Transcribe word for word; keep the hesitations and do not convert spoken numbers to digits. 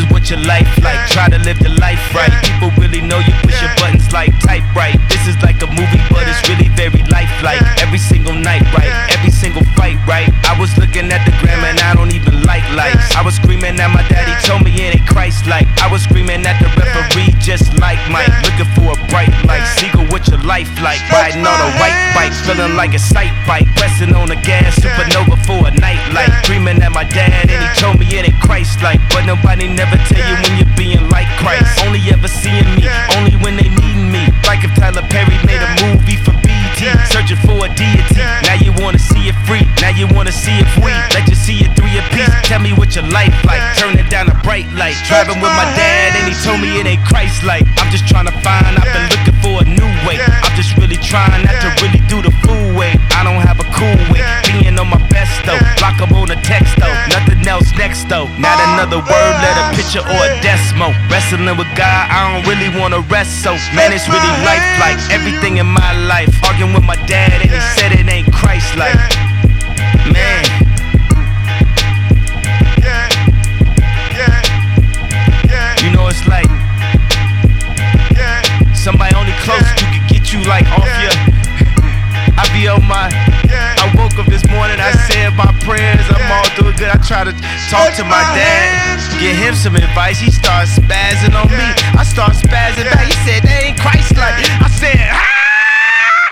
is what your life like. Try to live the life right. People really know you push your buttons like type right. This is like a movie, but it's really very lifelike. Every single night, right? Every single fight, right? I was looking at the gram and I don't even like lights. I was screaming at my daddy, told me it ain't Christ-like. I was screaming at the referee, just like Mike. Looking for a bright light. Seagull, what your life like? Riding on a white bike, feeling like a sight bike. Pressing on the gas, supernova for a night light. Dreaming at my dad and he told me it ain't Christ-like. But nobody never tell you when you're being like Christ. Only ever seeing me, only when they needin' me. Like if Tyler Perry made a movie for B E T, searching for a deity. Now you wanna see it free, now you wanna see if we let you see it three apiece. Tell me what your life like, turn it down a bright light. Driving with my dad and he told me it ain't Christ-like. I'm just trying to find, I've been looking for a new way. I'm just really trying not to really do the fool way. I don't have a cool way, being on my best though. Block up on the text though, nothing else next though. Not another word, let a picture or a decimal. Wrestling with God, I don't really wanna rest so. Man, it's really life like everything in my life. Arguing with my dad and he said it ain't Christ-like. Man. You know it's like somebody only close you can get you like off your. I be on my. I woke up this morning, I said my prayers, I'm all doing good. I try to talk to my dad, give him some advice. He starts spazzing on me, I start spazzing back. He said that ain't Christ-like. I said.